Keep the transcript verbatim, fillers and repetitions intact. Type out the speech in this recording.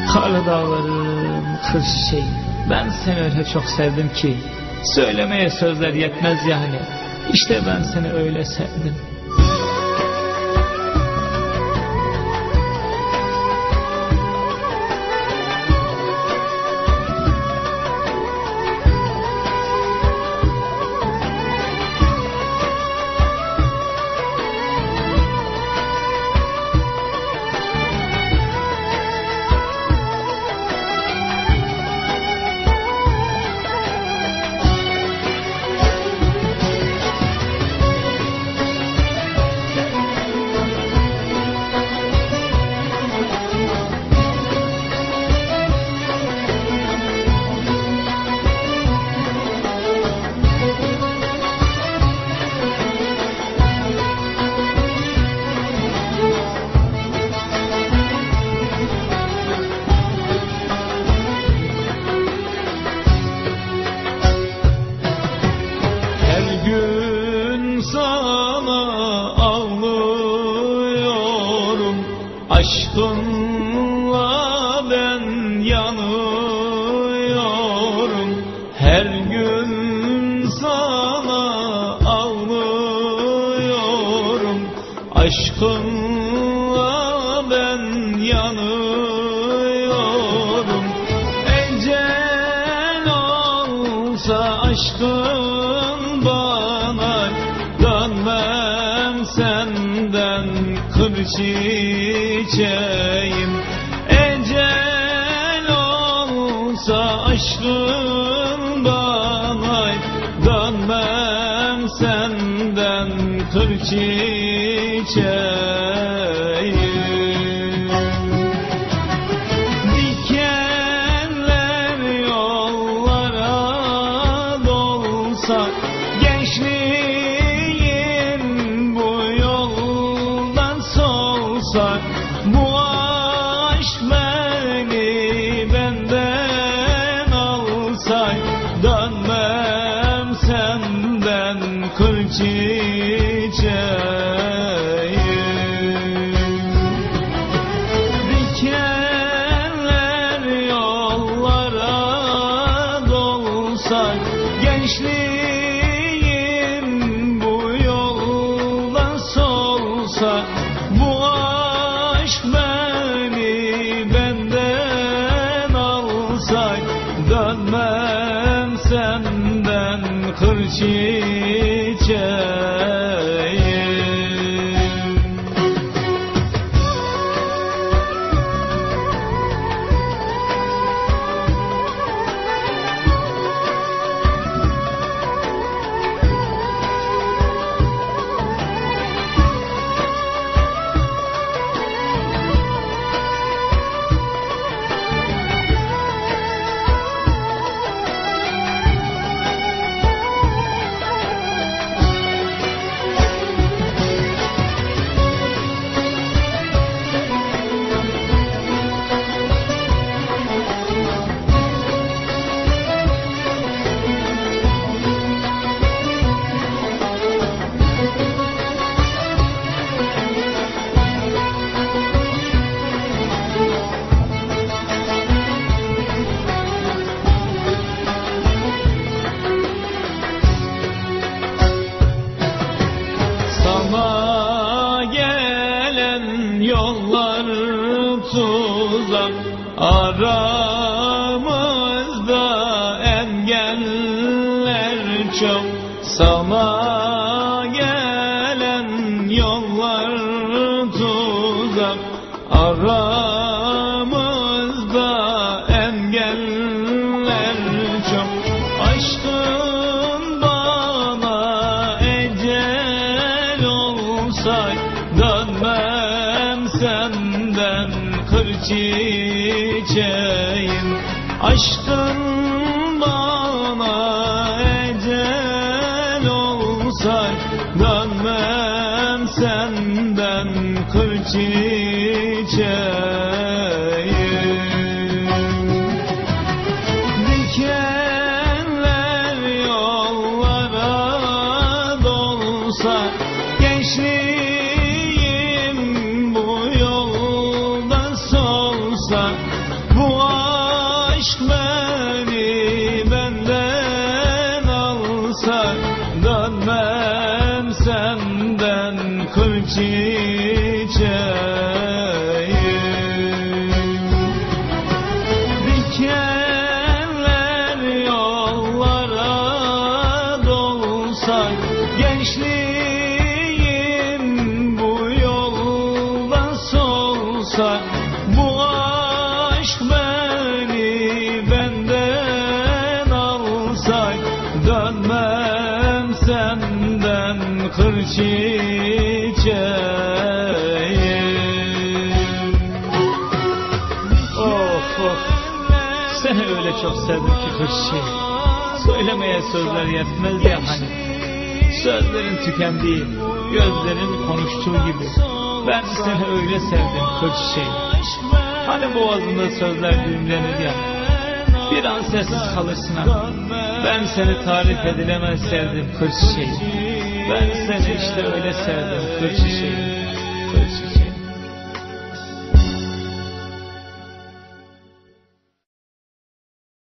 Karlı dağlarım, kır çiçeğim, ben seni öyle çok sevdim ki söylemeye sözler yetmez yani. İşte ben seni öyle sevdim. Aşkınla ben yanıyorum, her gün sana ağlıyorum. Aşkınla ben yanıyorum. Ecel olsa aşkın bana, dönmem senden kır çiçeğim. Ecel olsa aşkın bana, dönmem senden kır çiçeğim. Dikenler yollara dolsa, gençliğim bu yoldan solsa, bu aşk beni benden alsa, dönmem senden kır çiçeğim. Dikenler yollara dolsa, gençliğim bu yoldan solsa, bu aşk beni benden alsa, dönmem senden kır çiçeğim. Yollar tuzak, aramızda engeller çok. Sana gelen yollar tuzak, aramızda engeller çok. Aşkın bana ecel olsa, dönmem senden kır çiçeğim. Aşkın bana ecel olsa, dönmem senden kır çiçeğim. Dikenler yollara dolsa, gençliğim bu yoldan solsa, bu aşk beni benden alsa, dönmem senden kır çiçeğim. Dikenler yollara dolsa, gençliğim bu yolda solsa, bu aşk beni benden alsa, dönmem senden kır çiçeğim. Of of, seni öyle çok sevdim ki kır çiçeğim, söylemeye sözler yetmez ya hani. Sözlerin tükendiği, gözlerin konuştuğu gibi ben seni öyle sevdim kır çiçeğim. Hani boğazında sözler düğümlenir ya, bir an sessiz kalırsın ha. Ben seni tarif edilemez sevdim kır çiçeğim. Ben seni işte öyle sevdim kır çiçeğim.